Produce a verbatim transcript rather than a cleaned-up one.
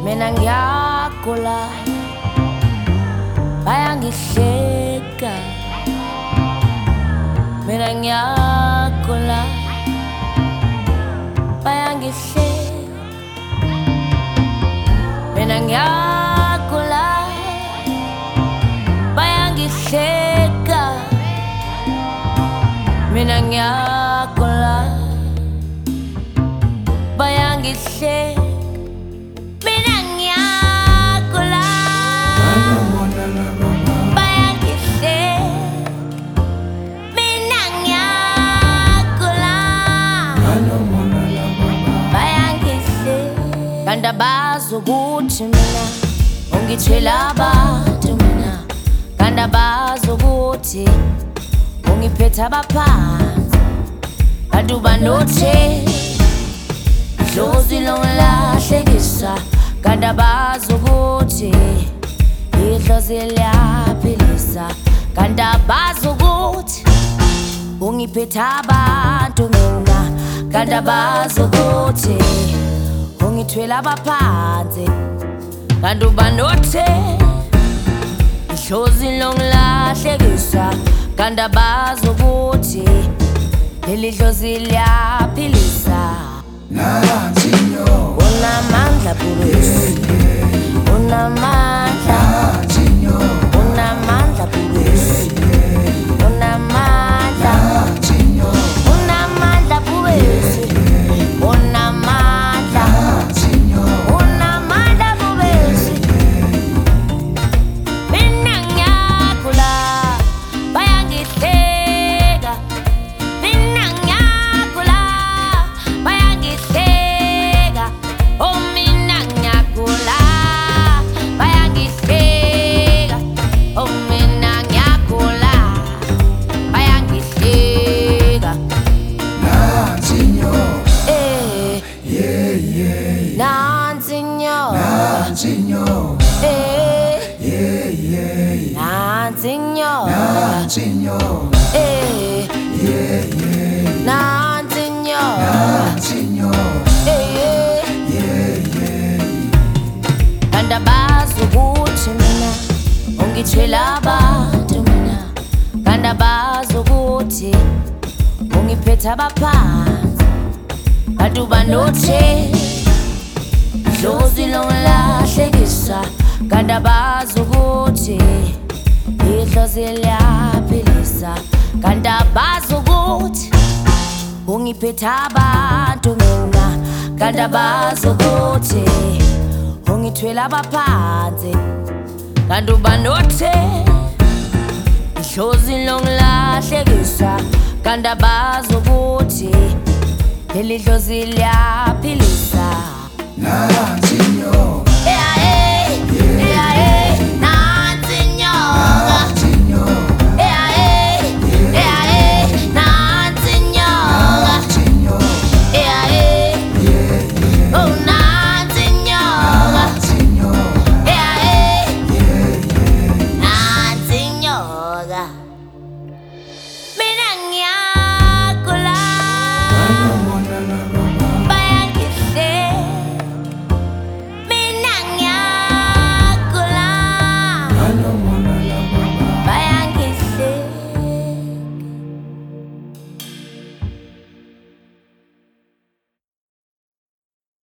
mina ngiyagula bayangihleka mina ngiyagula bayangihleka mina ngiyagula bayangihleka mina ngiyagula bayangihleka Kanda bazo ukuthi mina ungithela abantu mina Kanda bazo ukuthi ungiphetha abaphansi Bantu banothe Dlozi longilahlekisa Kanda bazo ukuthi idlozi liyaphilisa Kanda bazo ukuthi ungiphetha abantu mina Kanda bazo ukuthi ungithwela abaphansi Kanti banothe idlozi longilahlekisa Kanti abazi ukuthi leli dlozi liyaphilisa Nansi nyo Unamandla bhurusi Unamandla Nansi nyo Unamandla bhurusi Unamandla Nansi nyo Unamandla bhurusi Unamandla Unamandla bhurusi Mina ngiyagula bayangihleka Mina ngiyagula bayangihleka Oh mina ngiyagula bayangihleka Oh mina ngiyagula bayangihleka Nansi nyo Eh Yeah yeah Nansi nyo Nansi nyo Eh Yeah yeah Nansi nyo Nansi nyo Eh Yeah yeah Nansi nyo Nansi nyo Eh Yeah yeah Kanda bazi ukuthi mina ungithwela abantu mina Kanda bazi ukuthi ungiphetha abaphansi Bantu banothe Dlozi longilahlekisa Kanda bazi ukuthi idlozi liyaphilisa Kanda bazi ukuthi ungiphetha abantu mina Kanda bazi ukuthi ungithwela abaphansi Kanti banothe idlozi longilahlekisa Kanti abazi ukuthi leli dlozi liyaphilisa Nansi nyo Yeah